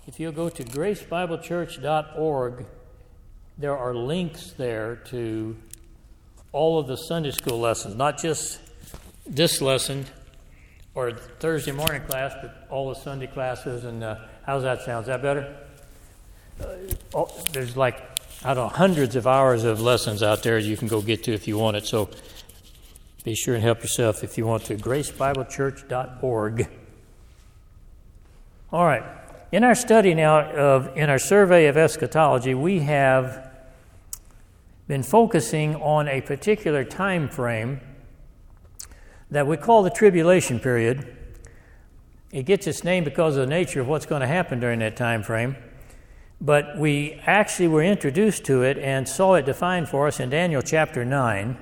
If you'll go to gracebiblechurch.org, there are links there to all of the Sunday school lessons, not just this lesson or Thursday morning class, but all the Sunday classes. And how's that sound? Is that better? There's hundreds of hours of lessons out there you can go get to if you want it. So be sure and help yourself if you want to. gracebiblechurch.org. All right. In our study now, in our survey of eschatology, we have been focusing on a particular time frame that we call the tribulation period. It gets its name because of the nature of what's going to happen during that time frame. But we actually were introduced to it and saw it defined for us in Daniel chapter 9.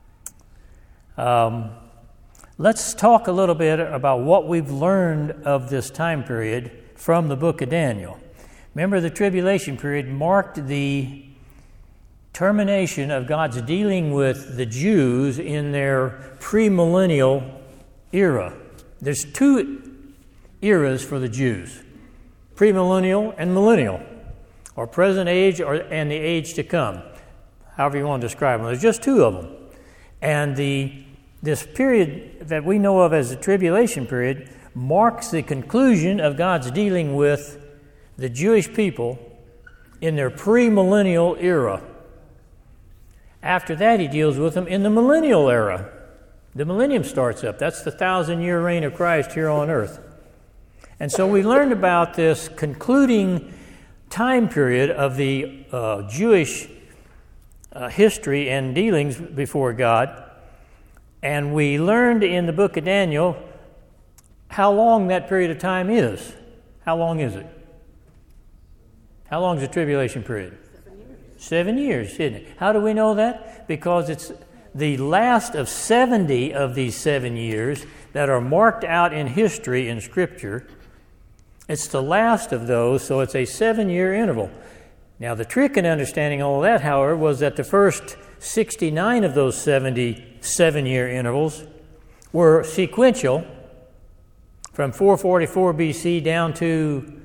Let's talk a little bit about what we've learned of this time period from the book of Daniel. Remember, the tribulation period marked the termination of God's dealing with the Jews in their premillennial era. There's two eras for the Jews, premillennial and millennial, or present age and the age to come, however you want to describe them. There's just two of them. And this period that we know of as the tribulation period marks the conclusion of God's dealing with the Jewish people in their premillennial era. After that, he deals with them in the millennial era. The millennium starts up. That's the 1,000-year reign of Christ here on earth. And so we learned about this concluding time period of the Jewish history and dealings before God. And we learned in the book of Daniel how long that period of time is. How long is it? How long is the tribulation period? 7 years, isn't it? How do we know that? Because it's the last of 70 of these 7 years that are marked out in history in Scripture. It's the last of those, so it's a 7-year interval. Now, the trick in understanding all of that, however, was that the first 69 of those 77-year intervals were sequential from 444 BC down to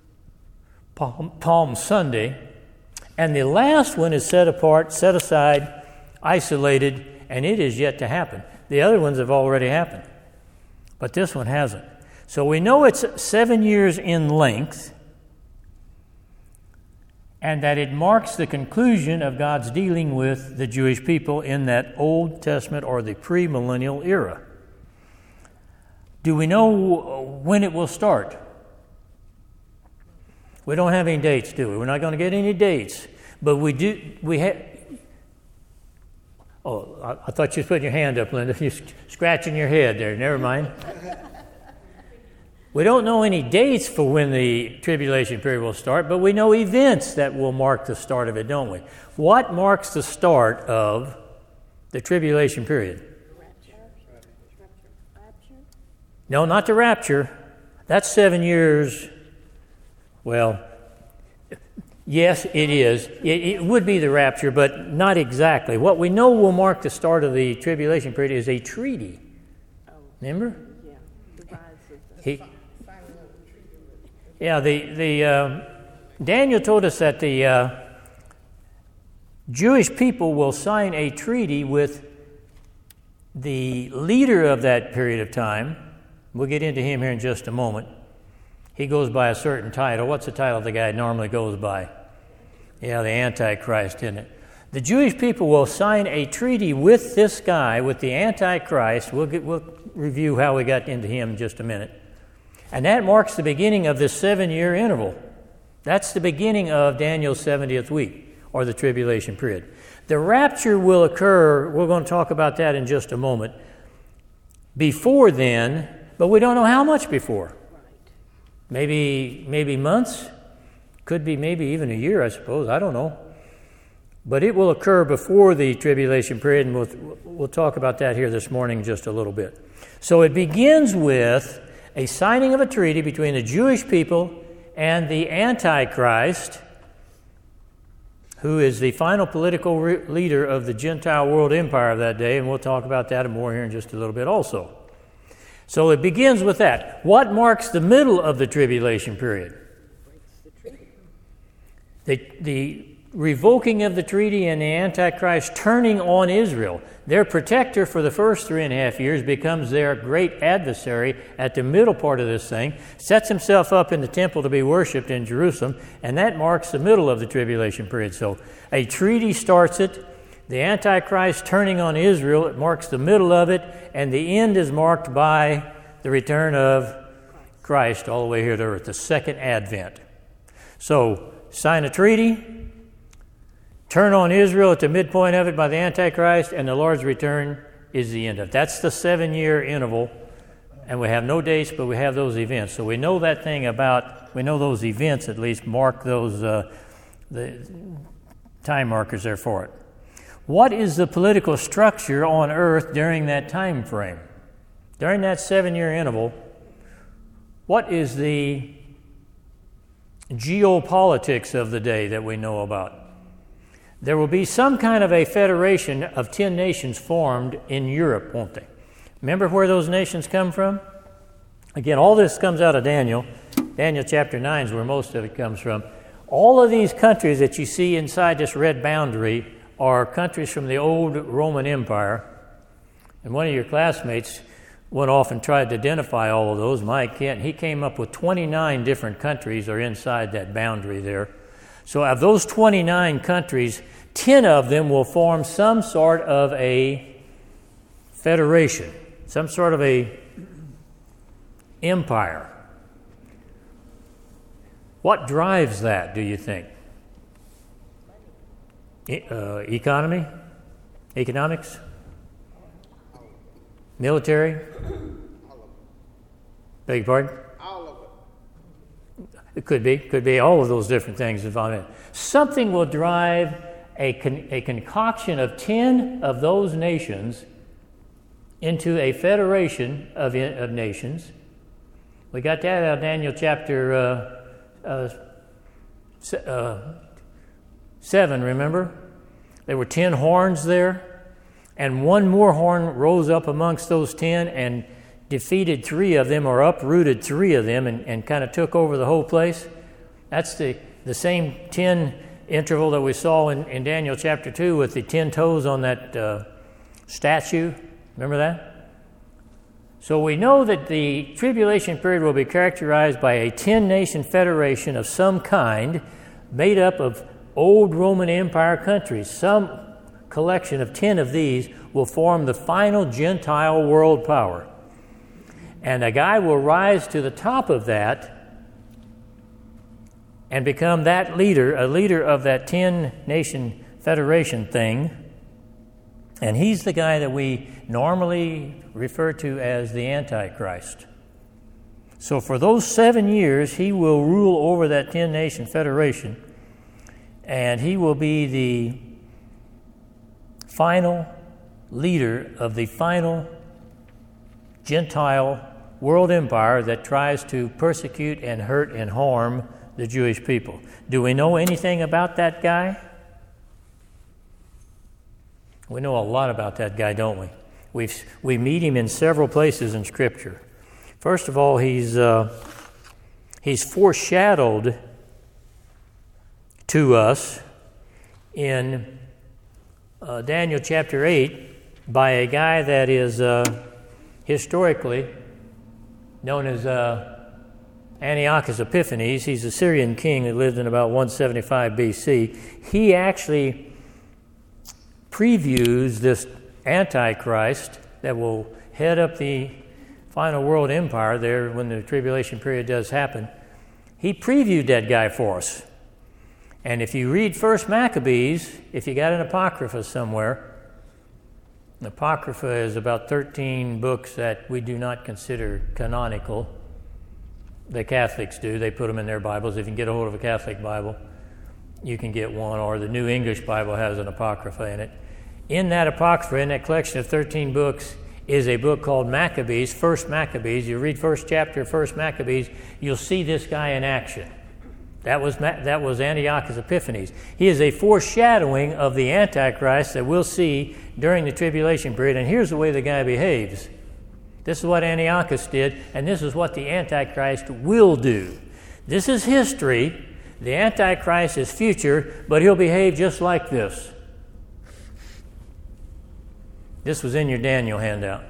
Palm Sunday. And the last one is set apart, set aside, isolated, and it is yet to happen. The other ones have already happened, but this one hasn't. So we know it's 7 years in length, and that it marks the conclusion of God's dealing with the Jewish people in that Old Testament or the premillennial era. Do we know when it will start? We don't have any dates, do we? We're not going to get any dates. But we do. We have. Oh, I thought you was putting your hand up, Linda. You're scratching your head there. Never mind. We don't know any dates for when the tribulation period will start, but we know events that will mark the start of it, don't we? What marks the start of the tribulation period? No, not the rapture. That's 7 years. Well, yes, it is. It would be the rapture, but not exactly. What we know will mark the start of the tribulation period is a treaty. Remember? Daniel told us that the Jewish people will sign a treaty with the leader of that period of time. We'll get into him here in just a moment. He goes by a certain title. What's the title the guy normally goes by? Yeah, the Antichrist, isn't it? The Jewish people will sign a treaty with this guy, with the Antichrist. We'll review how we got into him in just a minute. And that marks the beginning of this 7-year interval. That's the beginning of Daniel's 70th week, or the tribulation period. The rapture will occur, we're going to talk about that in just a moment, before then, but we don't know how much before. Maybe months, could be maybe even a year, I suppose, I don't know. But it will occur before the tribulation period, and we'll talk about that here this morning just a little bit. So it begins with a signing of a treaty between the Jewish people and the Antichrist, who is the final political leader of the Gentile world empire of that day, and we'll talk about that and more here in just a little bit also. So it begins with that. What marks the middle of the tribulation period? The revoking of the treaty and the Antichrist turning on Israel. Their protector for the first 3.5 years becomes their great adversary at the middle part of this thing, sets himself up in the temple to be worshipped in Jerusalem, and that marks the middle of the tribulation period. So a treaty starts it, the Antichrist turning on Israel, it marks the middle of it, and the end is marked by the return of Christ all the way here to earth, the second advent. So, sign a treaty, turn on Israel at the midpoint of it by the Antichrist, and the Lord's return is the end of it. That's the 7-year interval, and we have no dates, but we have those events. So we know that thing about, we know those events at least mark those the time markers there for it. What is the political structure on earth during that time frame? During that 7-year interval, what is the geopolitics of the day that we know about? There will be some kind of a federation of 10 nations formed in Europe, won't they? Remember where those nations come from? Again, all this comes out of Daniel. Daniel chapter 9 is where most of it comes from. All of these countries that you see inside this red boundary are countries from the old Roman Empire. And one of your classmates went off and tried to identify all of those, Mike Kent. He came up with 29 different countries are inside that boundary there. So of those 29 countries, 10 of them will form some sort of a federation, some sort of a empire. What drives that, do you think? Economy? Economics? Military? Beg your pardon? All of it. It could be all of those different things involved in it. Something will drive a concoction of 10 of those nations into a federation of nations. We got that out of Daniel chapter 7, remember? There were 10 horns there, and one more horn rose up amongst those 10 and defeated 3 of them, or uprooted 3 of them, and kind of took over the whole place. That's the same 10 interval that we saw in Daniel chapter 2 with the 10 toes on that statue. Remember that? So we know that the tribulation period will be characterized by a 10-nation federation of some kind made up of old Roman Empire countries. Some collection of 10 of these will form the final Gentile world power. And a guy will rise to the top of that and become that leader, a leader of that 10-nation federation thing. And he's the guy that we normally refer to as the Antichrist. So for those 7 years, he will rule over that 10-nation federation, and he will be the final leader of the final Gentile world empire that tries to persecute and hurt and harm the Jewish people. Do we know anything about that guy? We know a lot about that guy, don't we? We meet him in several places in Scripture. First of all, he's foreshadowed to us in Daniel chapter 8 by a guy that is historically known as Antiochus Epiphanes. He's a Syrian king that lived in about 175 BC. He actually previews this Antichrist that will head up the final world empire there when the tribulation period does happen. He previewed that guy for us. And if you read 1 Maccabees, if you got an Apocrypha somewhere, the Apocrypha is about 13 books that we do not consider canonical. The Catholics do. They put them in their Bibles. If you can get a hold of a Catholic Bible, you can get one, or the New English Bible has an Apocrypha in it. In that Apocrypha, in that collection of 13 books, is a book called Maccabees, 1 Maccabees. You read first chapter of 1 Maccabees, you'll see this guy in action. That was Antiochus Epiphanes. He is a foreshadowing of the Antichrist that we'll see during the tribulation period. And here's the way the guy behaves. This is what Antiochus did, and this is what the Antichrist will do. This is history. The Antichrist is future, but he'll behave just like this. This was in your Daniel handout.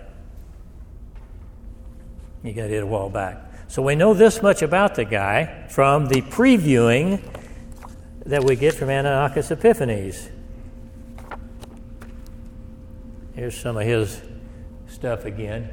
You got it a while back. So we know this much about the guy from the previewing that we get from Antiochus Epiphanes. Here's some of his stuff again.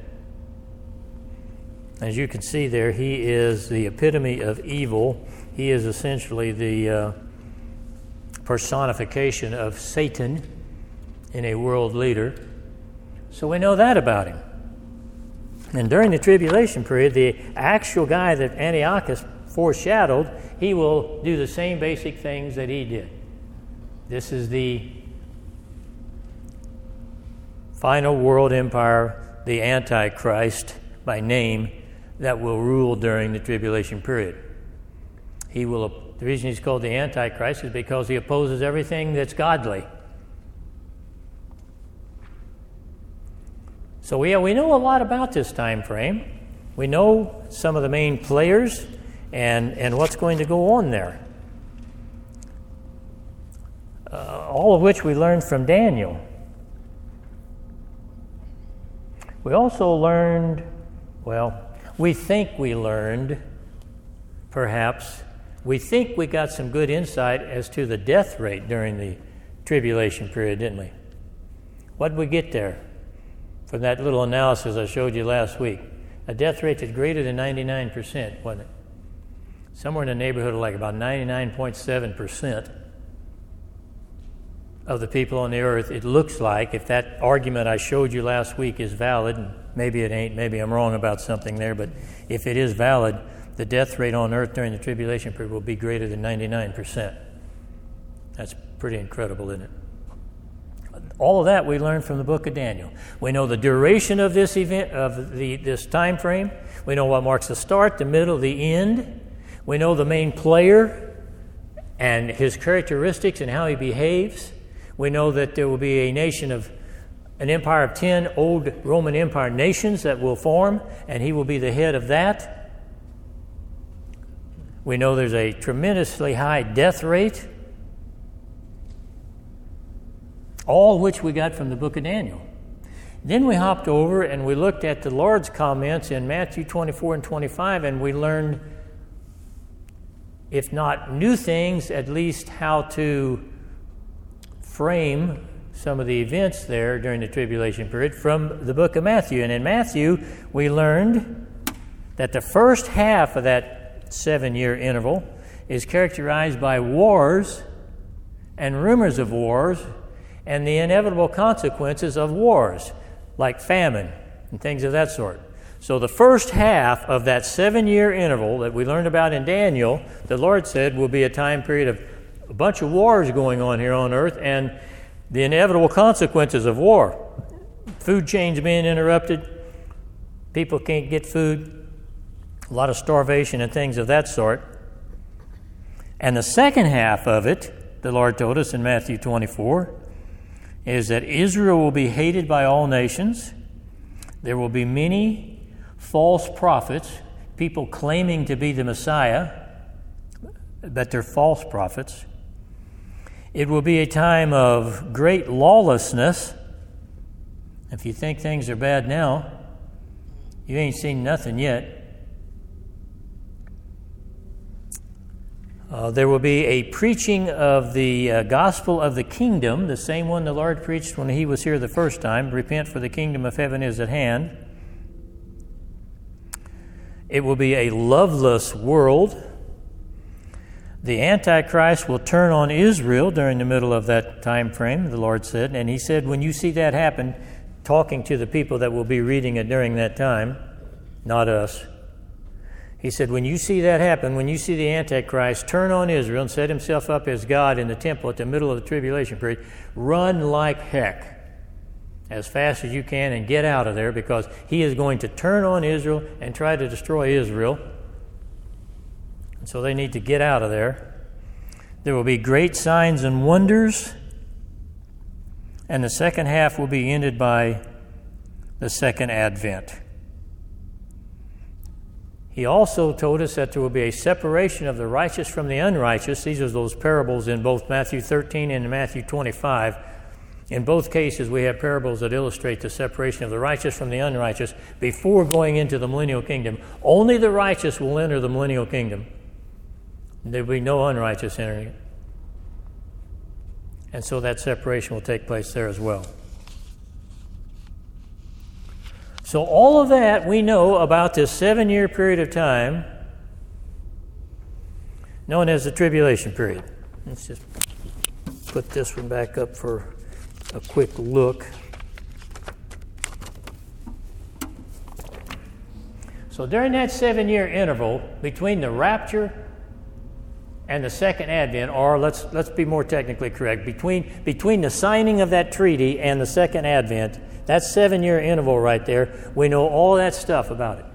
As you can see there, he is the epitome of evil. He is essentially the personification of Satan in a world leader. So we know that about him. And during the tribulation period, the actual guy that Antiochus foreshadowed, he will do the same basic things that he did. This is the final world empire, the Antichrist by name, that will rule during the tribulation period. The reason he's called the Antichrist is because he opposes everything that's godly. So we know a lot about this time frame. We know some of the main players and what's going to go on there. All of which we learned from Daniel. We also learned, we think we learned, perhaps, we think we got some good insight as to the death rate during the tribulation period, didn't we? What did we get there from that little analysis I showed you last week? A death rate that's greater than 99%, wasn't it? Somewhere in the neighborhood of like about 99.7% of the people on the earth, it looks like, if that argument I showed you last week is valid, and maybe it ain't, maybe I'm wrong about something there, but if it is valid, the death rate on earth during the tribulation period will be greater than 99%. That's pretty incredible, isn't it? All of that we learned from the book of Daniel. We know the duration of this event, of this time frame. We know what marks the start, the middle, the end. We know the main player and his characteristics and how he behaves. We know that there will be an empire of 10 old Roman Empire nations that will form, and he will be the head of that. We know there's a tremendously high death rate, all of which we got from the book of Daniel. Then we hopped over and we looked at the Lord's comments in Matthew 24 and 25, and we learned, if not new things, at least how to frame some of the events there during the tribulation period from the book of Matthew. And in Matthew, we learned that the first half of that 7-year interval is characterized by wars and rumors of wars and the inevitable consequences of wars, like famine and things of that sort. So the first half of that 7-year interval that we learned about in Daniel, the Lord said will be a time period of a bunch of wars going on here on earth and the inevitable consequences of war. Food chains being interrupted, people can't get food, a lot of starvation and things of that sort. And the second half of it, the Lord told us in Matthew 24, is that Israel will be hated by all nations. There will be many false prophets, people claiming to be the Messiah, but they're false prophets. It will be a time of great lawlessness. If you think things are bad now, you ain't seen nothing yet. There will be a preaching of the gospel of the kingdom, the same one the Lord preached when he was here the first time. Repent, for the kingdom of heaven is at hand. It will be a loveless world. The Antichrist will turn on Israel during the middle of that time frame, the Lord said. And he said, when you see that happen, talking to the people that will be reading it during that time, not us, he said, when you see that happen, when you see the Antichrist turn on Israel and set himself up as God in the temple at the middle of the tribulation period, run like heck as fast as you can and get out of there, because he is going to turn on Israel and try to destroy Israel. And so they need to get out of there. There will be great signs and wonders, and the second half will be ended by the second advent. He also told us that there will be a separation of the righteous from the unrighteous. These are those parables in both Matthew 13 and Matthew 25. In both cases, we have parables that illustrate the separation of the righteous from the unrighteous before going into the millennial kingdom. Only the righteous will enter the millennial kingdom. There will be no unrighteous entering it. And so that separation will take place there as well. So all of that we know about this 7-year period of time known as the tribulation period. Let's just put this one back up for a quick look. So during that 7-year interval between the rapture and the second advent, or let's be more technically correct, between the signing of that treaty and the second advent, that 7-year interval right there, we know all that stuff about it.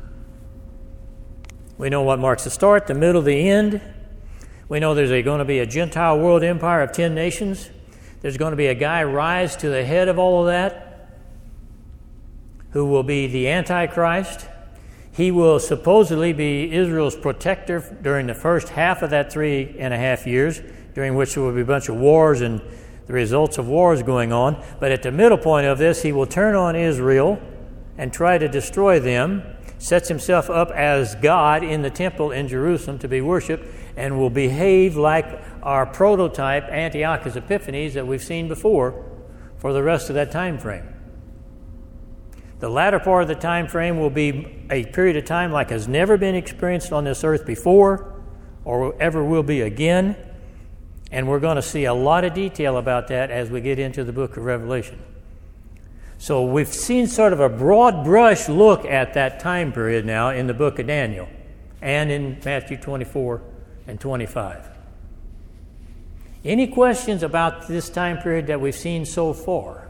We know what marks the start, the middle, the end. We know there's going to be a Gentile world empire of 10 nations. There's going to be a guy rise to the head of all of that who will be the Antichrist. He will supposedly be Israel's protector during the first half of that 3.5 years, during which there will be a bunch of wars and the results of wars going on. But at the middle point of this, he will turn on Israel and try to destroy them, sets himself up as God in the temple in Jerusalem to be worshipped, and will behave like our prototype Antiochus Epiphanes that we've seen before for the rest of that time frame. The latter part of the time frame will be a period of time like has never been experienced on this earth before or ever will be again. And we're going to see a lot of detail about that as we get into the book of Revelation. So we've seen sort of a broad brush look at that time period now in the book of Daniel and in Matthew 24 and 25. Any questions about this time period that we've seen so far?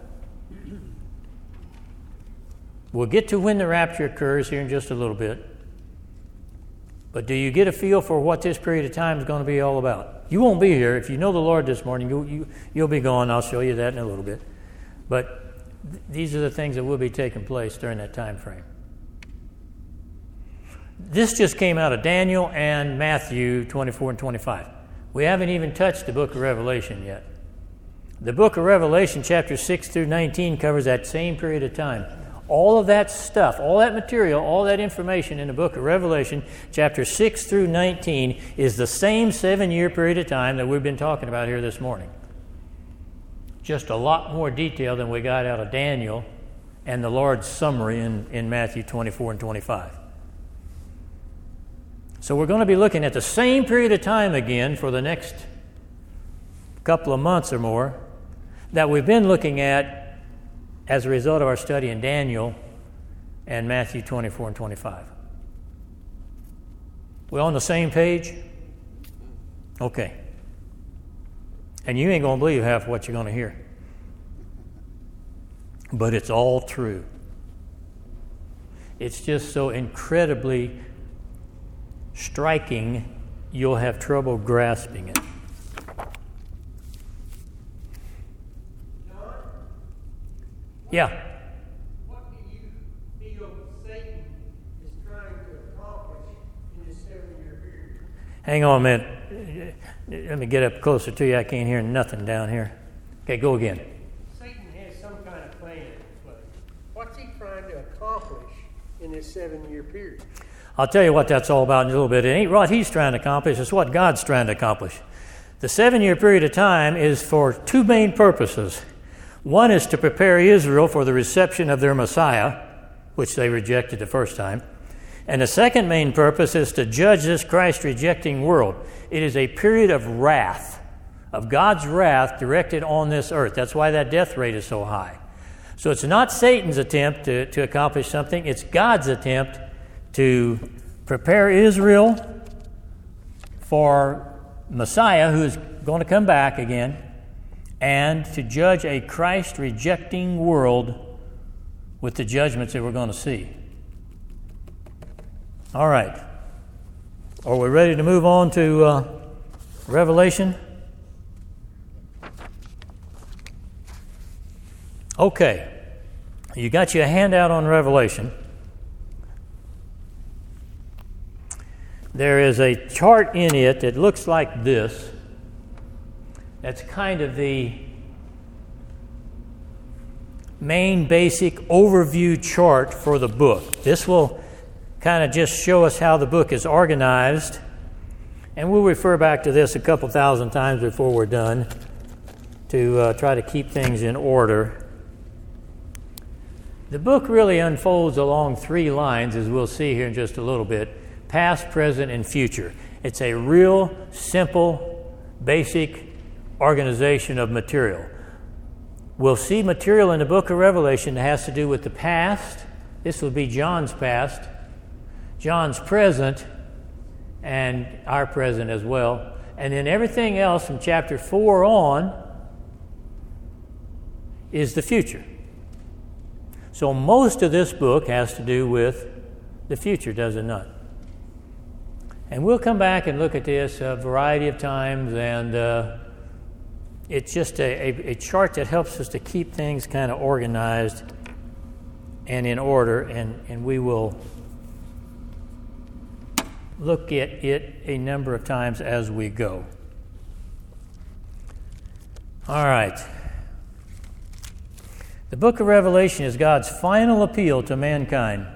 We'll get to when the rapture occurs here in just a little bit. But do you get a feel for what this period of time is going to be all about? You won't be here. If you know the Lord this morning, you'll be gone. I'll show you that in a little bit. But these are the things that will be taking place during that time frame. This just came out of Daniel and Matthew 24 and 25. We haven't even touched the book of Revelation yet. The book of Revelation, chapters 6 through 19, covers that same period of time. All of that stuff, all that material, all that information in the book of Revelation, chapters 6 through 19, is the same 7-year period of time that we've been talking about here this morning. Just a lot more detail than we got out of Daniel and the Lord's summary in Matthew 24 and 25. So we're going to be looking at the same period of time again for the next couple of months or more that we've been looking at as a result of our study in Daniel and Matthew 24 and 25. We on the same page? Okay. And you ain't going to believe half what you're going to hear. But it's all true. It's just so incredibly striking, you'll have trouble grasping it. Yeah. What do you feel Satan is trying to accomplish in this 7-year period? Hang on a minute. Let me get up closer to you. I can't hear nothing down here. Okay, go again. Satan has some kind of plan in play. What's he trying to accomplish in this 7-year period? I'll tell you what that's all about in a little bit. It ain't what he's trying to accomplish. It's what God's trying to accomplish. The 7-year period of time is for two main purposes. One is to prepare Israel for the reception of their Messiah, which they rejected the first time. And the second main purpose is to judge this Christ-rejecting world. It is a period of wrath, of God's wrath directed on this earth. That's why that death rate is so high. So it's not Satan's attempt to accomplish something. It's God's attempt to prepare Israel for Messiah, who is going to come back again, and to judge a Christ-rejecting world with the judgments that we're going to see. All right. Are we ready to move on to Revelation? Okay. You got your handout on Revelation. there is a chart in it that looks like this. That's kind of the main basic overview chart for the book. This will kind of just show us how the book is organized, and we'll refer back to this a couple thousand times before we're done to try to keep things in order. The book really unfolds along three lines, as we'll see here in just a little bit: past, present, and future. It's a real simple, basic organization of material. We'll see material in the book of Revelation that has to do with the past. This will be John's past, John's present, and our present as well. And then everything else from chapter 4 on is the future. So most of this book has to do with the future, does it not? And we'll come back and look at this a variety of times, and it's just a chart that helps us to keep things kind of organized and in order, and we will look at it a number of times as we go. All right. The book of Revelation is God's final appeal to mankind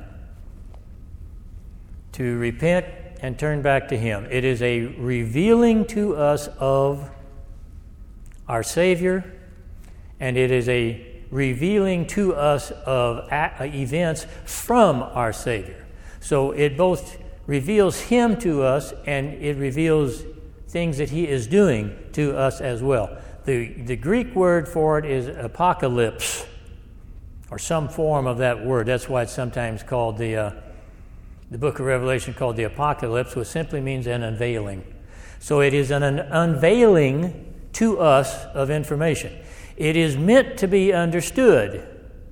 to repent and turn back to Him. It is a revealing to us of our Savior, and it is a revealing to us of events from our Savior. So it both reveals Him to us, and it reveals things that He is doing to us as well. The Greek word for it is apocalypse, or some form of that word. That's why it's sometimes called the book of Revelation called the Apocalypse, which simply means an unveiling. So it is an unveiling to us of information. It is meant to be understood.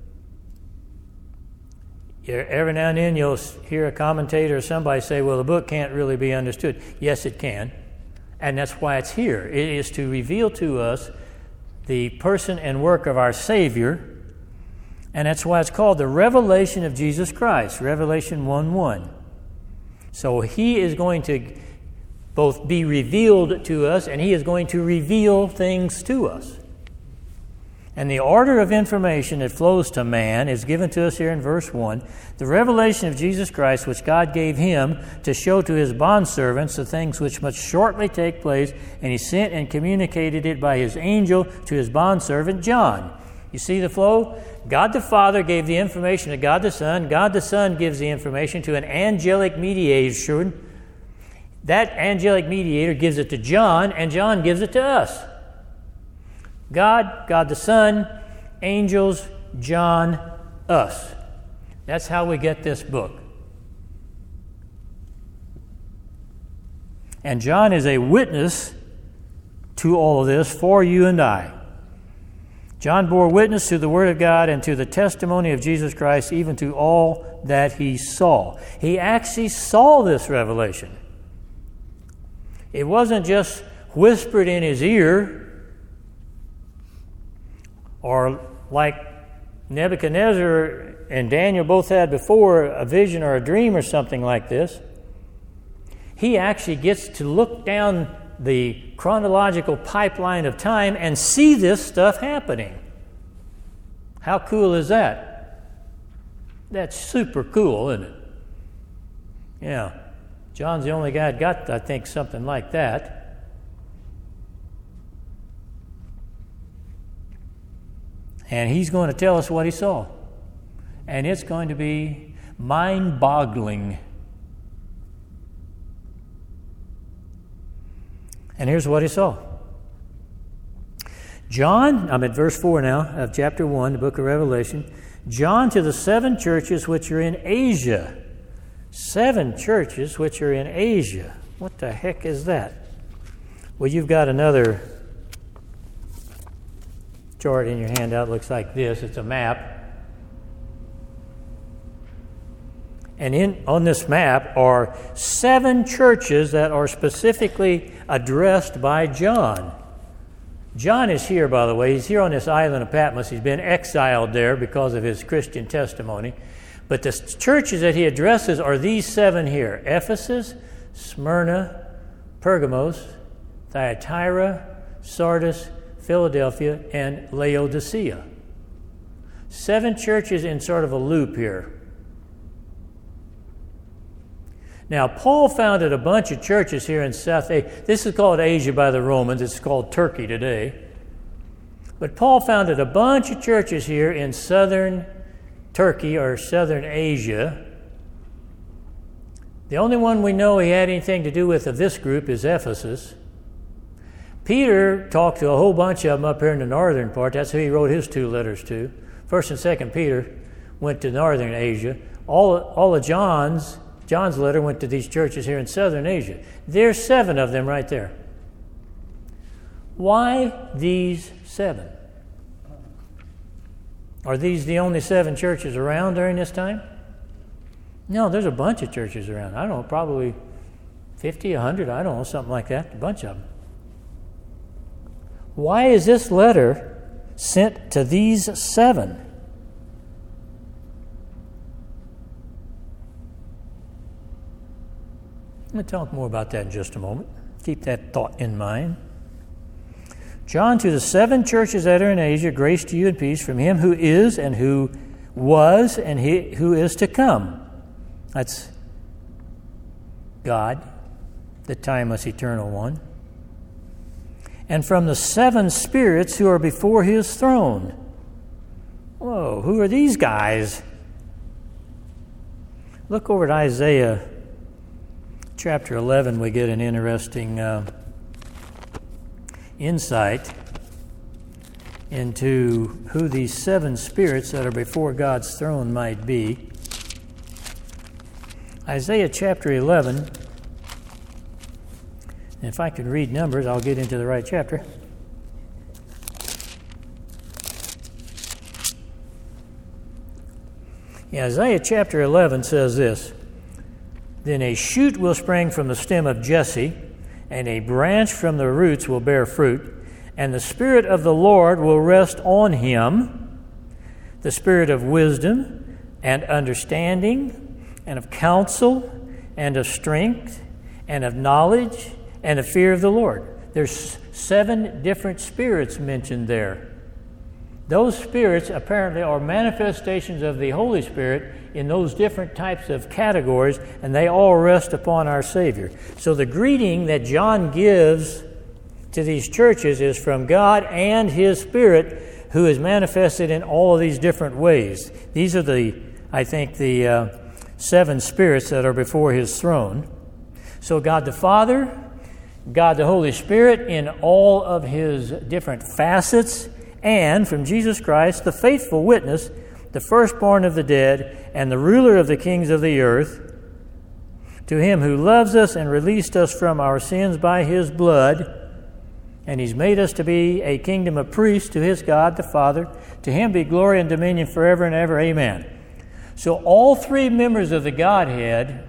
Every now and then you'll hear a commentator or somebody say, well, the book can't really be understood. Yes, it can. And that's why it's here. It is to reveal to us the person and work of our Savior. And that's why it's called the revelation of Jesus Christ, Revelation 1:1. So He is going to both be revealed to us, and He is going to reveal things to us. And the order of information that flows to man is given to us here in verse 1. The revelation of Jesus Christ, which God gave Him to show to His bondservants the things which must shortly take place, and He sent and communicated it by His angel to His bondservant John. You see the flow? God the Father gave the information to God the Son. God the Son gives the information to an angelic mediator. That angelic mediator gives it to John, and John gives it to us. God, God the Son, angels, John, us. That's how we get this book. And John is a witness to all of this for you and I. John bore witness to the Word of God and to the testimony of Jesus Christ, even to all that he saw. He actually saw this revelation. It wasn't just whispered in his ear, or like Nebuchadnezzar and Daniel both had before, a vision or a dream or something like this. He actually gets to look down the chronological pipeline of time and see this stuff happening. How cool is that? That's super cool, isn't it? Yeah. John's the only guy that got, I think, something like that. And he's going to tell us what he saw. And it's going to be mind-boggling. And here's what he saw. John, I'm at verse 4 now of chapter 1, the book of Revelation. John to the 7 churches which are in Asia. 7 churches which are in Asia. What the heck is that? Well, you've got another chart in your handout. It looks like this. It's a map. And on this map are 7 churches that are specifically addressed by John. John is here, by the way. He's here on this island of Patmos. He's been exiled there because of his Christian testimony. But the churches that he addresses are these 7 here: Ephesus, Smyrna, Pergamos, Thyatira, Sardis, Philadelphia, and Laodicea. 7 churches in sort of a loop here. Now, Paul founded a bunch of churches here in South Asia. This is called Asia by the Romans. It's called Turkey today. But Paul founded a bunch of churches here in southern Turkey or southern Asia. The only one we know he had anything to do with of this group is Ephesus. Peter talked to a whole bunch of them up here in the northern part. That's who he wrote his 2 letters to. 1st and 2nd Peter went to northern Asia. All of John's letter went to these churches here in southern Asia. There's 7 of them right there. Why these 7? Are these the only 7 churches around during this time? No, there's a bunch of churches around. I don't know, probably 50, 100, I don't know, something like that, a bunch of them. Why is this letter sent to these 7? I'm going to talk more about that in just a moment. Keep that thought in mind. John, to the 7 churches that are in Asia, grace to you and peace from him who is and who was and he who is to come. That's God, the timeless, eternal one. And from the 7 spirits who are before his throne. Whoa, who are these guys? Look over at Isaiah chapter 11. We get an interesting insight into who these 7 spirits that are before God's throne might be. Isaiah chapter 11, and if I could read numbers, I'll get into the right chapter. Isaiah chapter 11 says this, "Then a shoot will spring from the stem of Jesse, and a branch from the roots will bear fruit, and the Spirit of the Lord will rest on him, the Spirit of wisdom and understanding, and of counsel, and of strength, and of knowledge, and of fear of the Lord." There's 7 different spirits mentioned there. Those spirits apparently are manifestations of the Holy Spirit in those different types of categories, and they all rest upon our Savior. So the greeting that John gives to these churches is from God and His Spirit, who is manifested in all of these different ways. These are the 7 spirits that are before His throne. So God the Father, God the Holy Spirit in all of His different facets, and from Jesus Christ, the faithful witness, the firstborn of the dead, and the ruler of the kings of the earth, to Him who loves us and released us from our sins by His blood, and He's made us to be a kingdom of priests to His God the Father. To Him be glory and dominion forever and ever. Amen. So all 3 members of the Godhead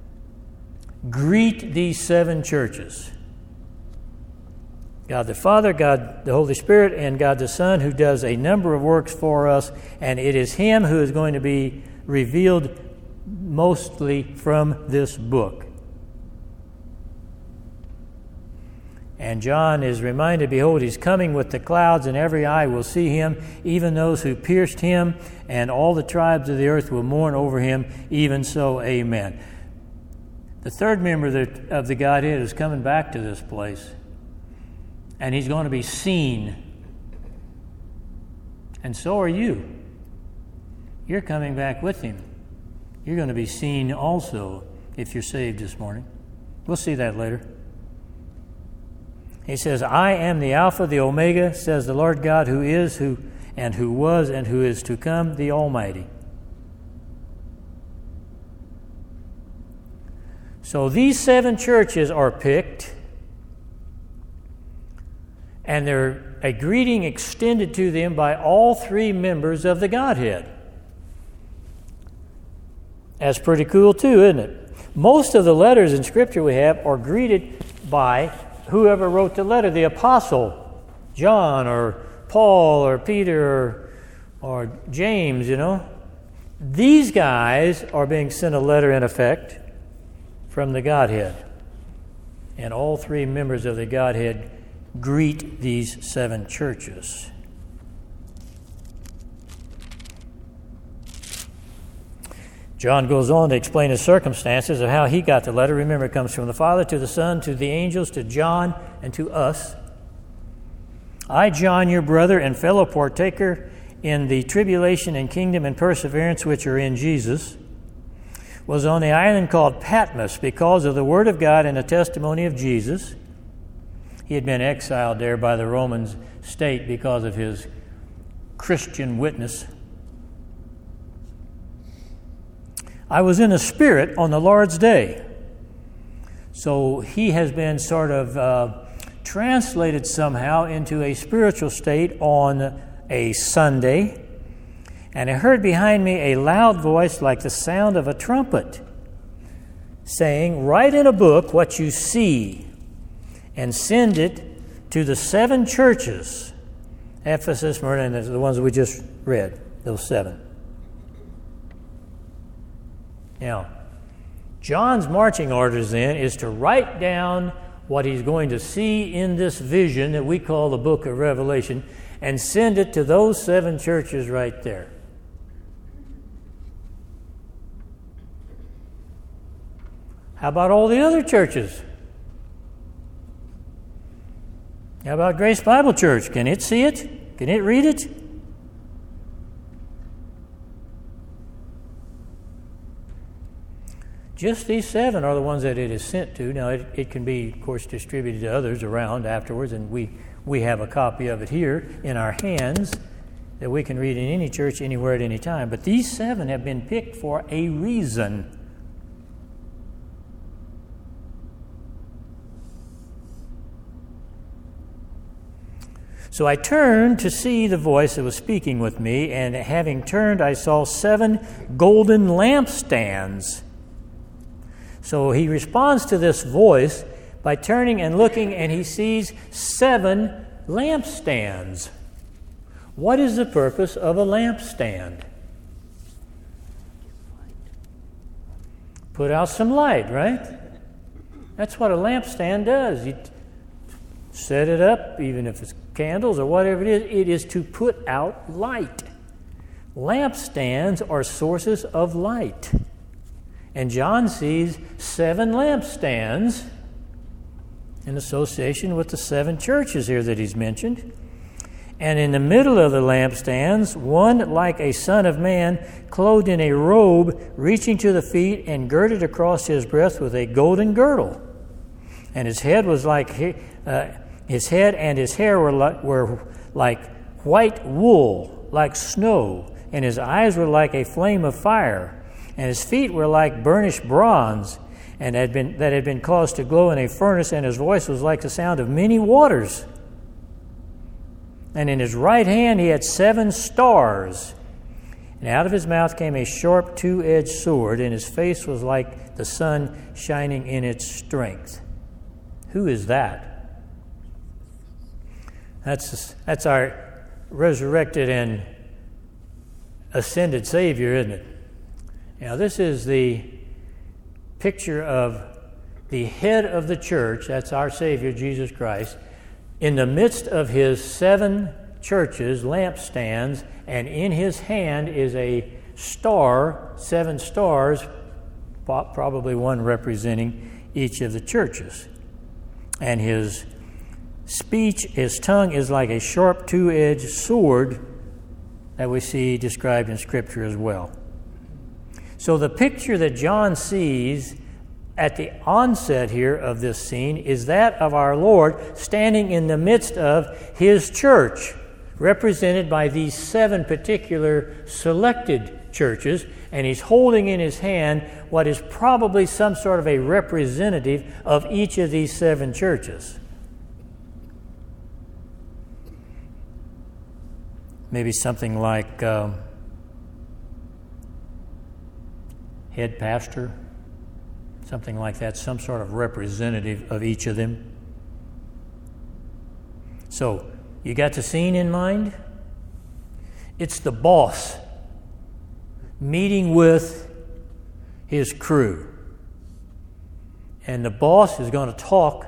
greet these 7 churches. God the Father, God the Holy Spirit, and God the Son, who does a number of works for us, and it is Him who is going to be revealed mostly from this book. And John is reminded, behold, He's coming with the clouds, and every eye will see Him, even those who pierced Him, and all the tribes of the earth will mourn over Him. Even so, amen. The 3rd member of the Godhead is coming back to this place, and He's going to be seen. And so are you. You're coming back with Him. You're going to be seen also if you're saved this morning. We'll see that later. He says, "I am the Alpha, the Omega, says the Lord God, who is, who was, and who is to come, the Almighty." So these 7 churches are picked, and they're a greeting extended to them by all 3 members of the Godhead. That's pretty cool too, isn't it? Most of the letters in Scripture we have are greeted by whoever wrote the letter, the apostle, John or Paul or Peter or James, These guys are being sent a letter in effect from the Godhead. and all three members of the Godhead greet these 7 churches. John goes on to explain the circumstances of how he got the letter. Remember, it comes from the Father to the Son, to the angels, to John, and to us. I, John, your brother and fellow partaker in the tribulation and kingdom and perseverance which are in Jesus, was on the island called Patmos because of the word of God and the testimony of Jesus. He had been exiled there by the Roman state because of his Christian witness. I was in the Spirit on the Lord's day. So he has been sort of translated somehow into a spiritual state on a Sunday. And I heard behind me a loud voice like the sound of a trumpet, saying, "Write in a book what you see, and send it to the 7 churches." Ephesus, Smyrna, and the ones we just read, those 7. Now, John's marching orders then is to write down what he's going to see in this vision that we call the book of Revelation and send it to those 7 churches right there. How about all the other churches? How about Grace Bible Church? Can it see it? Can it read it? Just these 7 are the ones that it is sent to. Now, it can be, of course, distributed to others around afterwards, and we have a copy of it here in our hands that we can read in any church, anywhere, at any time. But these 7 have been picked for a reason. So I turned to see the voice that was speaking with me, and having turned, I saw 7 golden lampstands. So he responds to this voice by turning and looking, and he sees 7 lampstands. What is the purpose of a lampstand? Put out some light, right? That's what a lampstand does. You set it up, even if it's candles or whatever it is to put out light. Lampstands are sources of light. And John sees 7 lampstands in association with the 7 churches here that he's mentioned. And in the middle of the lampstands, one like a son of man, clothed in a robe reaching to the feet and girded across his breast with a golden girdle. And his head was like his head and his hair were like white wool, like snow, and his eyes were like a flame of fire, and his feet were like burnished bronze, and had been caused to glow in a furnace, and his voice was like the sound of many waters. And in his right hand he had 7 stars, and out of his mouth came a sharp 2-edged sword, and his face was like the sun shining in its strength. Who is that? That's our resurrected and ascended Savior, isn't it? Now, this is the picture of the head of the church. That's our Savior, Jesus Christ, in the midst of his 7 churches, lampstands, and in his hand is a star, 7 stars, probably one representing each of the churches. And his speech, his tongue is like a sharp 2-edged sword that we see described in Scripture as well. So the picture that John sees at the onset here of this scene is that of our Lord standing in the midst of his church, represented by these 7 particular selected churches, and he's holding in his hand what is probably some sort of a representative of each of these 7 churches. Maybe something like head pastor, something like that, some sort of representative of each of them. So, you got the scene in mind? It's the boss meeting with his crew. And the boss is going to talk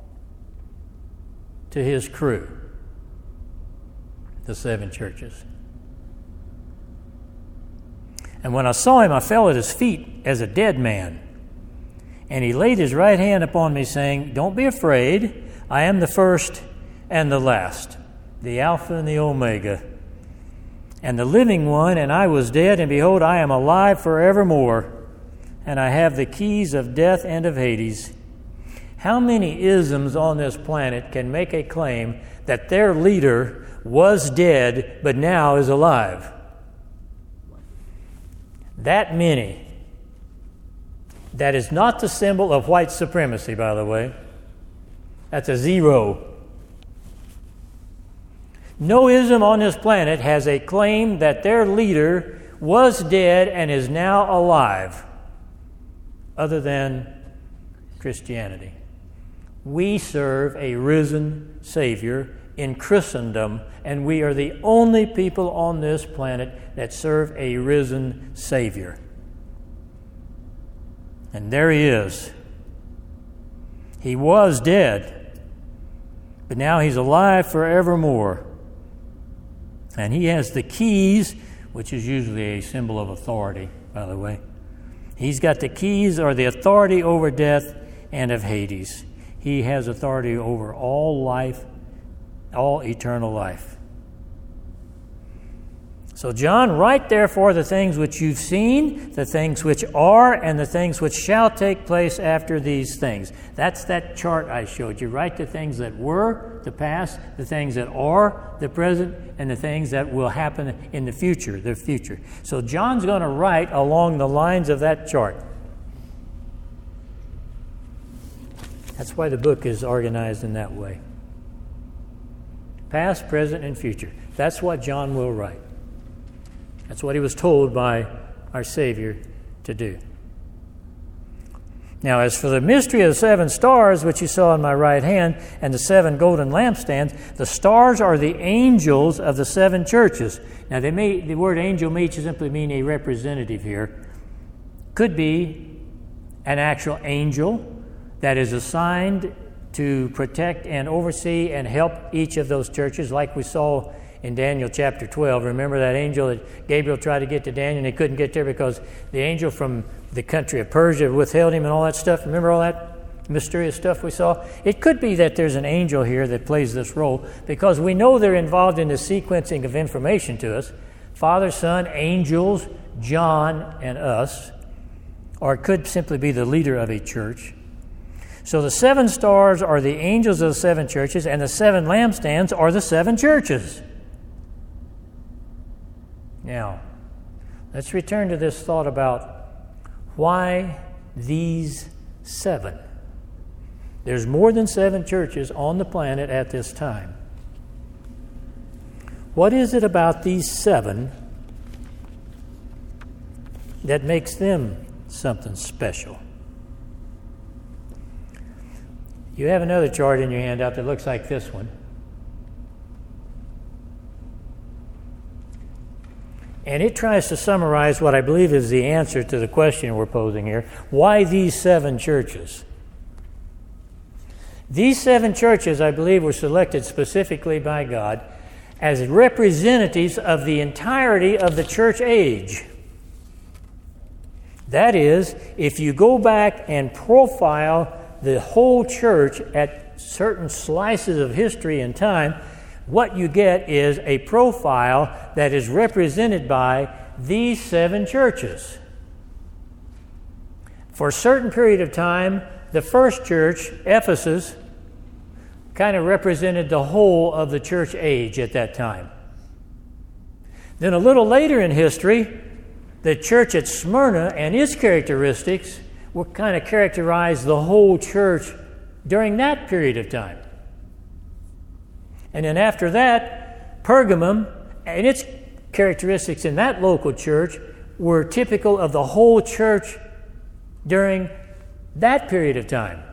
to his crew, the 7 churches. And when I saw him, I fell at his feet as a dead man. And he laid his right hand upon me, saying, Don't be afraid. I am the first and the last, the Alpha and the Omega, and the living one. And I was dead, and behold, I am alive forevermore, and I have the keys of death and of Hades. How many isms on this planet can make a claim that their leader was dead but now is alive? That many. That is not the symbol of white supremacy, by the way. That's a 0. No ism on this planet has a claim that their leader was dead and is now alive, other than Christianity. We serve a risen Savior in Christendom, and we are the only people on this planet that serve a risen Savior. And there he is. He was dead, but now he's alive forevermore. And he has the keys, which is usually a symbol of authority, by the way. He's got the keys or the authority over death and of Hades. He has authority over all life, all eternal life. So John, write therefore the things which you've seen, the things which are, and the things which shall take place after these things. That's that chart I showed you. Write the things that were, the past, the things that are, the present, and the things that will happen in the future, the future. So John's going to write along the lines of that chart. That's why the book is organized in that way. Past, present, and future. That's what John will write. That's what he was told by our Savior to do. Now, as for the mystery of the 7 stars, which you saw in my right hand, and the 7 golden lampstands, the stars are the angels of the 7 churches. Now, the word angel may simply mean a representative here. Could be an actual angel that is assigned to protect and oversee and help each of those churches, like we saw in Daniel chapter 12. Remember that angel that Gabriel tried to get to Daniel and he couldn't get there because the angel from the country of Persia withheld him and all that stuff? Remember all that mysterious stuff we saw? It could be that there's an angel here that plays this role, because we know they're involved in the sequencing of information to us. Father, Son, angels, John, and us. Or it could simply be the leader of a church. So the 7 stars are the angels of the 7 churches, and the 7 lampstands are the 7 churches. Now, let's return to this thought about why these 7. There's more than 7 churches on the planet at this time. What is it about these 7 that makes them something special? You have another chart in your handout that looks like this one. And it tries to summarize what I believe is the answer to the question we're posing here. Why these 7 churches? These 7 churches, I believe, were selected specifically by God as representatives of the entirety of the church age. That is, if you go back and profile the whole church at certain slices of history and time, what you get is a profile that is represented by these 7 churches. For a certain period of time, the first church, Ephesus, kind of represented the whole of the church age at that time. Then a little later in history, the church at Smyrna and its characteristics will kind of characterize the whole church during that period of time. And then after that, Pergamum and its characteristics in that local church were typical of the whole church during that period of time.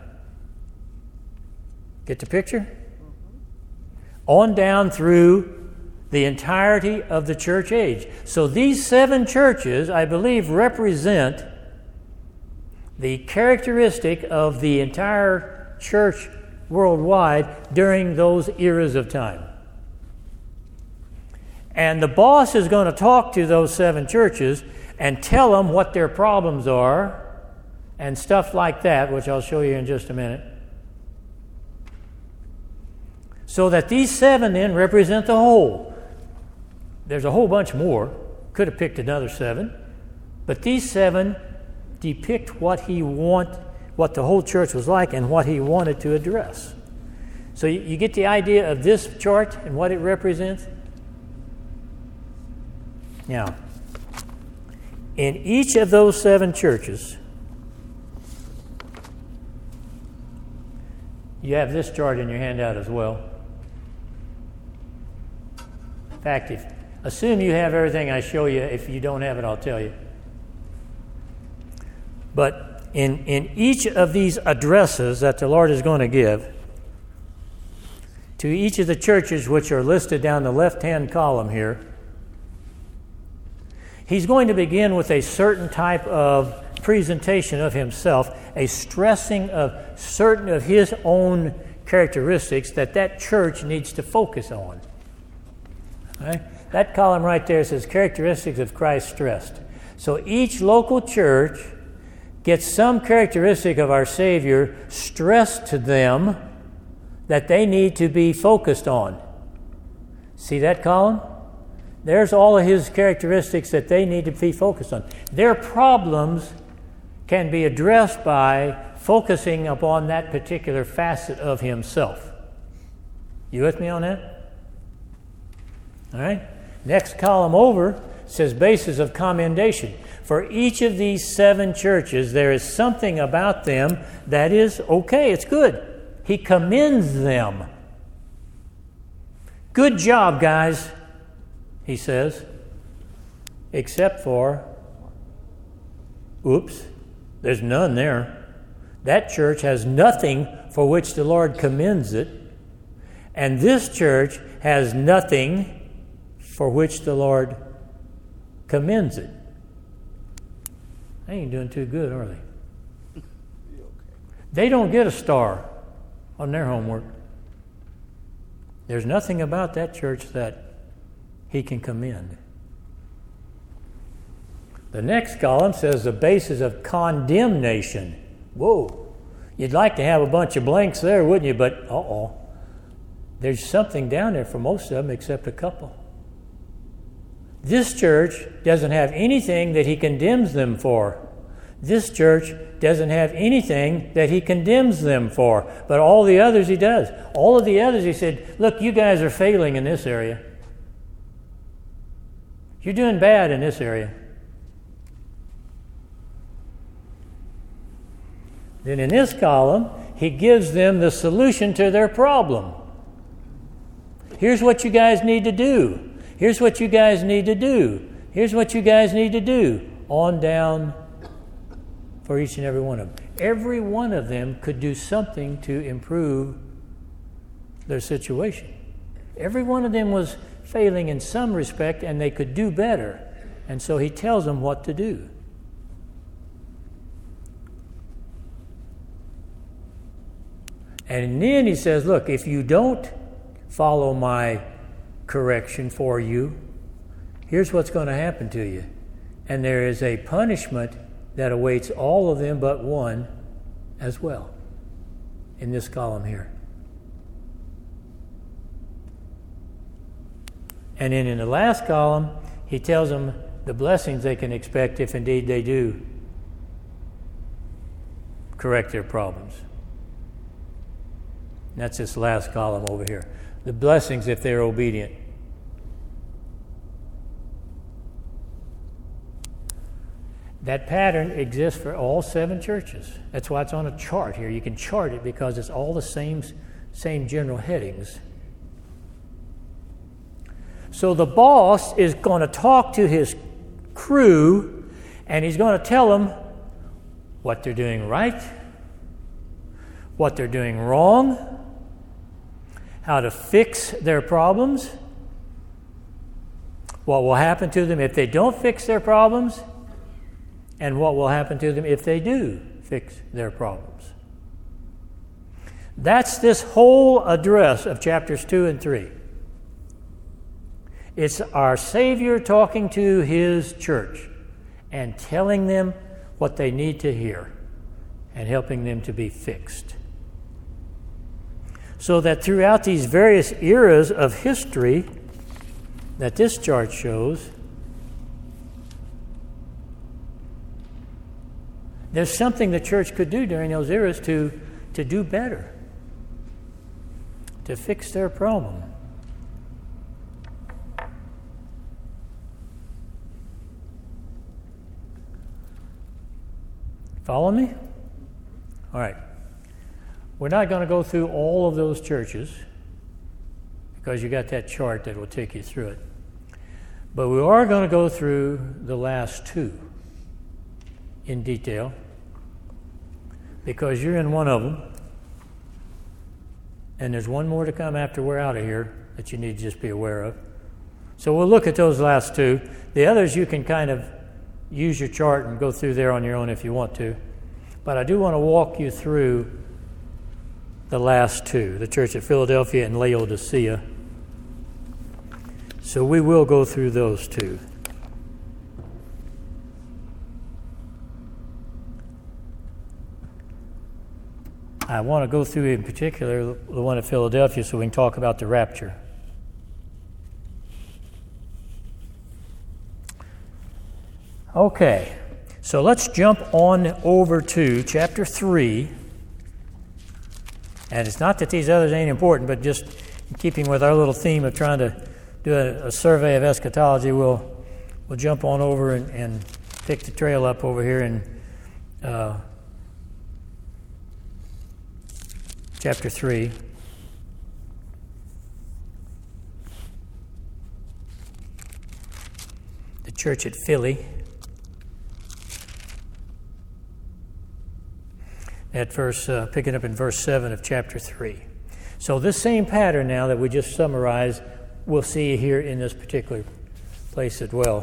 Get the picture? On down through the entirety of the church age. So these 7 churches, I believe, represent the characteristic of the entire church worldwide during those eras of time. And the boss is going to talk to those 7 churches and tell them what their problems are and stuff like that, which I'll show you in just a minute. So that these 7 then represent the whole. There's a whole bunch more. Could have picked another 7. But these 7 depict what the whole church was like and what he wanted to address. So you get the idea of this chart and what it represents? Now, in each of those 7 churches, you have this chart in your handout as well. In fact, assume you have everything I show you. If you don't have it, I'll tell you. But in each of these addresses that the Lord is going to give to each of the churches which are listed down the left-hand column here, he's going to begin with a certain type of presentation of himself, a stressing of certain of his own characteristics that church needs to focus on. Right? That column right there says characteristics of Christ stressed. So each local church gets some characteristic of our Savior stressed to them that they need to be focused on. See that column? There's all of his characteristics that they need to be focused on. Their problems can be addressed by focusing upon that particular facet of himself. You with me on that? All right. Next column over says basis of commendation. For each of these 7 churches, there is something about them that is okay, it's good. He commends them. Good job, guys, he says. Except for, there's none there. That church has nothing for which the Lord commends it. And this church has nothing for which the Lord commends it. They ain't doing too good, are they? They don't get a star on their homework. There's nothing about that church that he can commend. The next column says the basis of condemnation. Whoa. You'd like to have a bunch of blanks there, wouldn't you? But, there's something down there for most of them except a couple. This church doesn't have anything that he condemns them for. This church doesn't have anything that he condemns them for. But all the others he does. All of the others he said, look, you guys are failing in this area. You're doing bad in this area. Then in this column, he gives them the solution to their problem. Here's what you guys need to do. Here's what you guys need to do. Here's what you guys need to do. On down for each and every one of them. Every one of them could do something to improve their situation. Every one of them was failing in some respect, and they could do better. And so he tells them what to do. And then he says, look, if you don't follow my correction for you, here's what's going to happen to you. And there is a punishment that awaits all of them but one as well in this column here. And then in the last column, he tells them the blessings they can expect if indeed they do correct their problems. And that's this last column over here. The blessings if they're obedient. That pattern exists for all 7 churches. That's why it's on a chart here. You can chart it because it's all the same general headings. So the boss is going to talk to his crew, and he's going to tell them what they're doing right, what they're doing wrong, how to fix their problems, what will happen to them if they don't fix their problems, and what will happen to them if they do fix their problems. That's this whole address of chapters 2 and 3. It's our Savior talking to His church and telling them what they need to hear and helping them to be fixed. So that throughout these various eras of history that this chart shows, there's something the church could do during those eras to do better, to fix their problem. Follow me? All right. We're not going to go through all of those churches because you got that chart that will take you through it. But we are going to go through the last two in detail because you're in one of them, and there's one more to come after we're out of here that you need to just be aware of. So we'll look at those last two. The others you can kind of use your chart and go through there on your own if you want to. But I do want to walk you through the last two, the church at Philadelphia and Laodicea. So we will go through those two. I want to go through in particular the one at Philadelphia so we can talk about the rapture. Okay, so let's jump on over to chapter 3. And it's not that these others ain't important, but just in keeping with our little theme of trying to do a survey of eschatology, we'll jump on over and pick the trail up over here in chapter 3. The church at Philly. At verse, picking up in verse 7 of chapter 3. So this same pattern now that we just summarized, we'll see here in this particular place as well.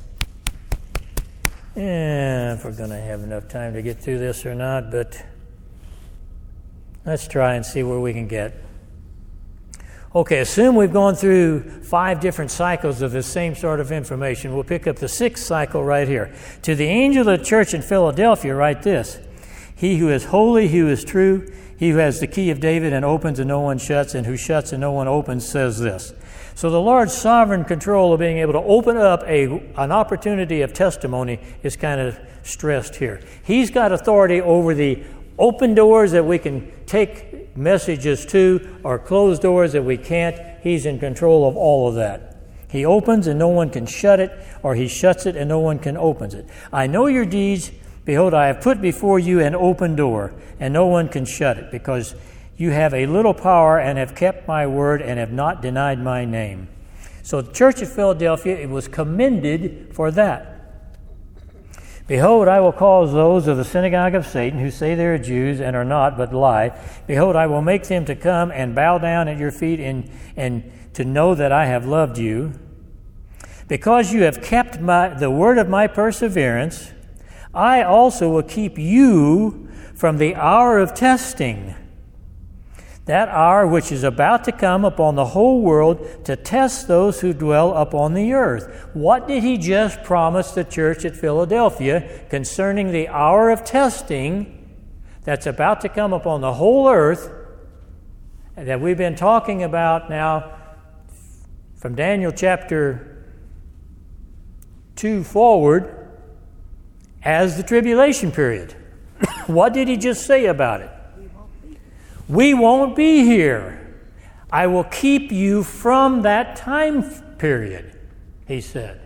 And if we're going to have enough time to get through this or not, but let's try and see where we can get. Okay, assume we've gone through 5 different cycles of this same sort of information. We'll pick up the 6th cycle right here. To the angel of the church in Philadelphia, write this. He who is holy, he who is true, he who has the key of David and opens and no one shuts, and who shuts and no one opens, says this. So the Lord's sovereign control of being able to open up an opportunity of testimony is kind of stressed here. He's got authority over the open doors that we can take messages to or closed doors that we can't. He's in control of all of that. He opens and no one can shut it, or he shuts it and no one can open it. I know your deeds. Behold, I have put before you an open door, and no one can shut it, because you have a little power and have kept my word and have not denied my name. So the church at Philadelphia, it was commended for that. Behold, I will cause those of the synagogue of Satan who say they are Jews and are not, but lie. Behold, I will make them to come and bow down at your feet and to know that I have loved you. Because you have kept the word of my perseverance, I also will keep you from the hour of testing, that hour which is about to come upon the whole world to test those who dwell upon the earth. What did he just promise the church at Philadelphia concerning the hour of testing that's about to come upon the whole earth, that we've been talking about now from Daniel chapter 2 forward as the tribulation period? What did he just say about it? We won't be here. I will keep you from that time period, he said.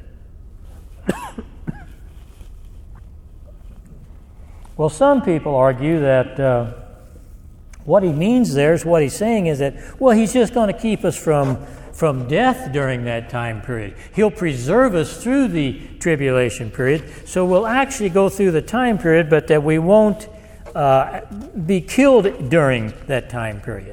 Well, some people argue that what he means there is what he's saying is that, well, he's just going to keep us from death during that time period. He'll preserve us through the tribulation period, so we'll actually go through the time period, but that we won't be killed during that time period.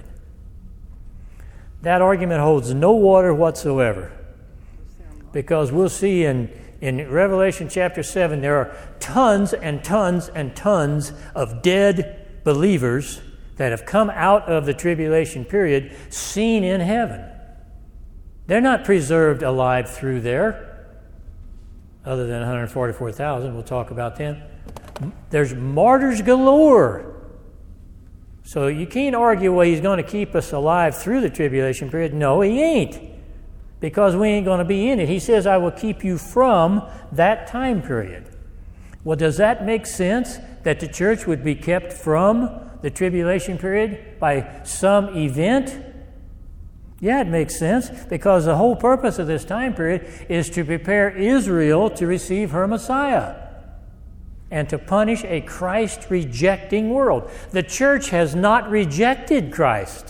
That argument holds no water whatsoever, because we'll see in in Revelation chapter 7, there are tons and tons and tons of dead believers that have come out of the tribulation period seen in heaven. They're not preserved alive through there, other than 144,000. We'll talk about them. There's martyrs galore. So you can't argue, well, he's going to keep us alive through the tribulation period. No, he ain't, because we ain't going to be in it. He says, I will keep you from that time period. Well, does that make sense, that the church would be kept from the tribulation period by some event? Yeah, it makes sense, because the whole purpose of this time period is to prepare Israel to receive her Messiah and to punish a Christ-rejecting world. The church has not rejected Christ.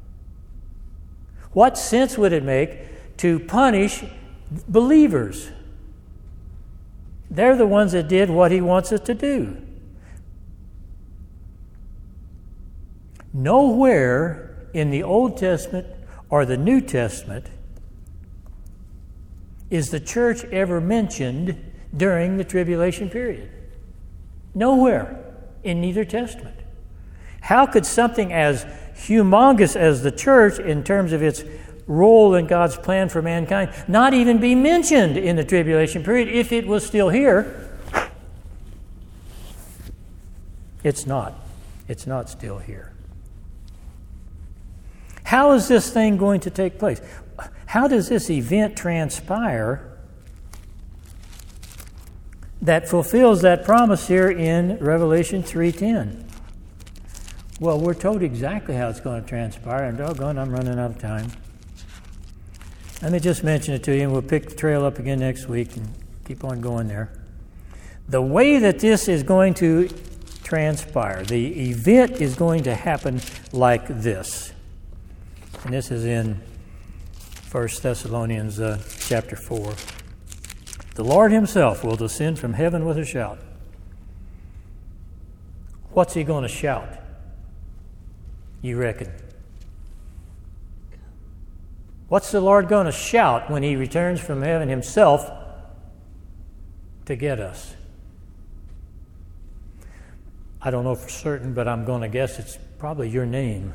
What sense would it make to punish believers? They're the ones that did what he wants us to do. Nowhere in the Old Testament or the New Testament is the church ever mentioned during the tribulation period. Nowhere in neither testament. How could something as humongous as the church in terms of its role in God's plan for mankind not even be mentioned in the tribulation period if it was still here? It's not. It's not still here. How is this thing going to take place? How does this event transpire that fulfills that promise here in Revelation 3:10? Well, we're told exactly how it's going to transpire, and doggone, I'm running out of time. Let me just mention it to you, and we'll pick the trail up again next week and keep on going there. The way that this is going to transpire, the event is going to happen like this. And this is in 1 Thessalonians chapter 4. The Lord himself will descend from heaven with a shout. What's he going to shout, you reckon? What's the Lord going to shout when he returns from heaven himself to get us? I don't know for certain, but I'm going to guess it's probably your name.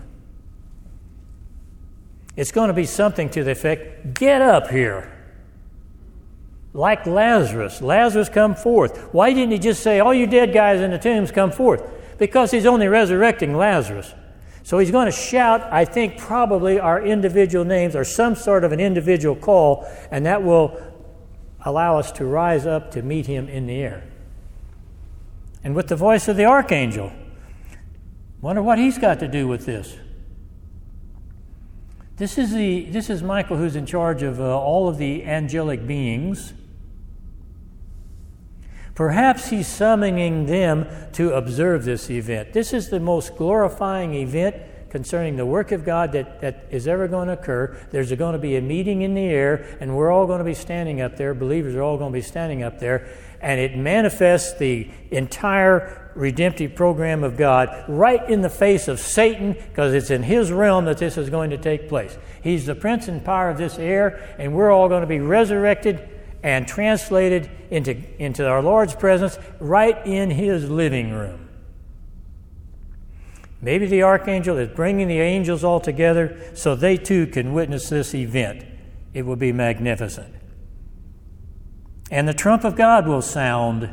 It's going to be something to the effect, get up here. Like Lazarus. Lazarus, come forth. Why didn't he just say, all you dead guys in the tombs, come forth? Because he's only resurrecting Lazarus. So he's going to shout, I think probably our individual names or some sort of an individual call, and that will allow us to rise up to meet him in the air. And with the voice of the archangel, wonder what he's got to do with this. This is Michael, who's in charge of all of the angelic beings. Perhaps he's summoning them to observe this event. This is the most glorifying event concerning the work of God that is ever going to occur. There's going to be a meeting in the air, and we're all going to be standing up there. Believers are all going to be standing up there, and it manifests the entire redemptive program of God right in the face of Satan, because it's in his realm that this is going to take place. He's the prince and power of this air, and we're all going to be resurrected and translated into our Lord's presence right in his living room. Maybe the archangel is bringing the angels all together so they too can witness this event. It will be magnificent. And the trump of God will sound.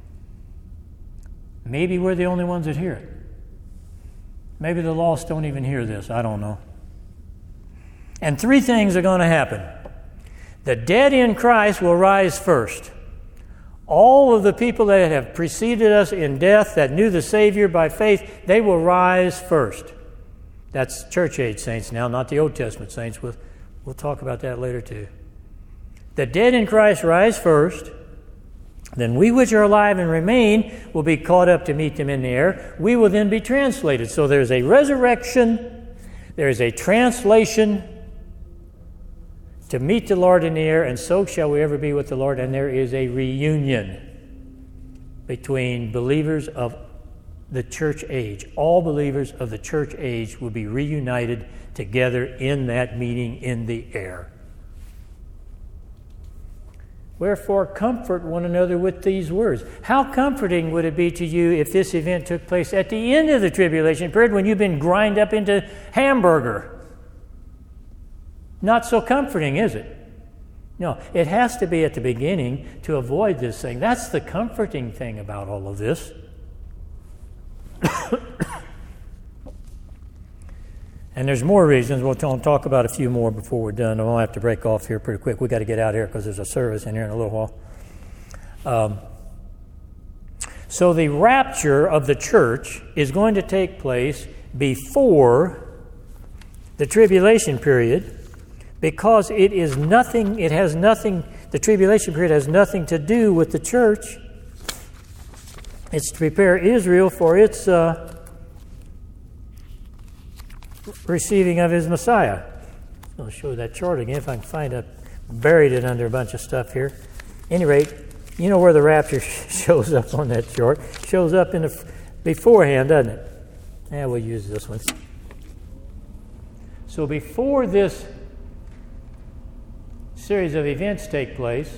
Maybe we're the only ones that hear it. Maybe the lost don't even hear this. I don't know. And three things are going to happen. The dead in Christ will rise first. All of the people that have preceded us in death, that knew the Savior by faith, they will rise first. That's church age saints now, not the Old Testament saints. We'll talk about that later too. The dead in Christ rise first. Then we which are alive and remain will be caught up to meet them in the air. We will then be translated. So there's a resurrection, there is a translation to meet the Lord in the air, and so shall we ever be with the Lord. And there is a reunion between believers of the church age. All believers of the church age will be reunited together in that meeting in the air. Wherefore comfort one another with these words. How comforting would it be to you if this event took place at the end of the tribulation period when you've been grind up into hamburger? Not so comforting, is it? No, it has to be at the beginning to avoid this thing. That's the comforting thing about all of this. And there's more reasons. We'll talk about a few more before we're done. I'll have to break off here pretty quick. We've got to get out here because there's a service in here in a little while. So the rapture of the church is going to take place before the tribulation period because the tribulation period has nothing to do with the church. It's to prepare Israel for its receiving of his Messiah. I'll show that chart again if I can find it. Buried it under a bunch of stuff here. At any rate, you know where the rapture shows up on that chart. Shows up in the beforehand, doesn't it? Yeah, we'll use this one. So before this series of events take place,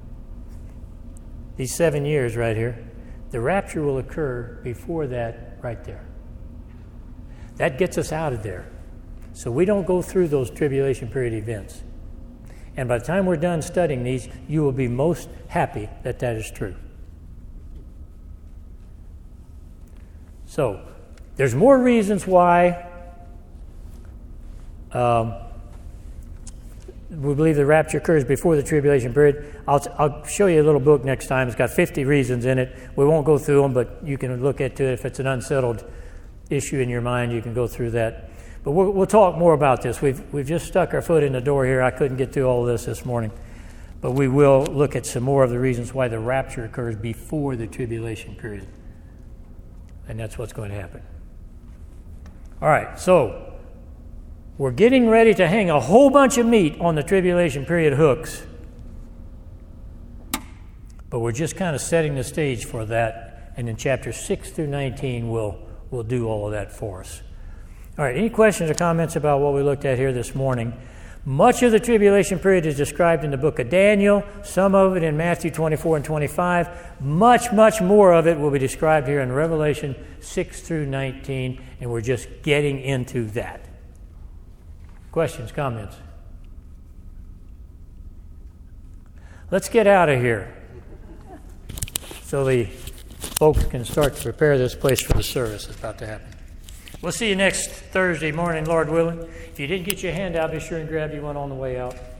these 7 years right here, the rapture will occur before that right there. That gets us out of there. So we don't go through those tribulation period events. And by the time we're done studying these, you will be most happy that that is true. So, there's more reasons why we believe the rapture occurs before the tribulation period. I'll show you a little book next time. It's got 50 reasons in it. We won't go through them, but you can look at it if it's an unsettled issue in your mind. You can go through that. But we'll talk more about this. We've just stuck our foot in the door here. I couldn't get through all of this morning. But we will look at some more of the reasons why the rapture occurs before the tribulation period. And that's what's going to happen. All right, so we're getting ready to hang a whole bunch of meat on the tribulation period hooks. But we're just kind of setting the stage for that. And in chapters 6 through 19, we'll do all of that for us. All right, any questions or comments about what we looked at here this morning? Much of the tribulation period is described in the book of Daniel, some of it in Matthew 24 and 25. Much, much more of it will be described here in Revelation 6 through 19, and we're just getting into that. Questions, comments? Let's get out of here so the folks can start to prepare this place for the service that's about to happen. We'll see you next Thursday morning, Lord willing. If you didn't get your hand out, be sure and grab you one on the way out.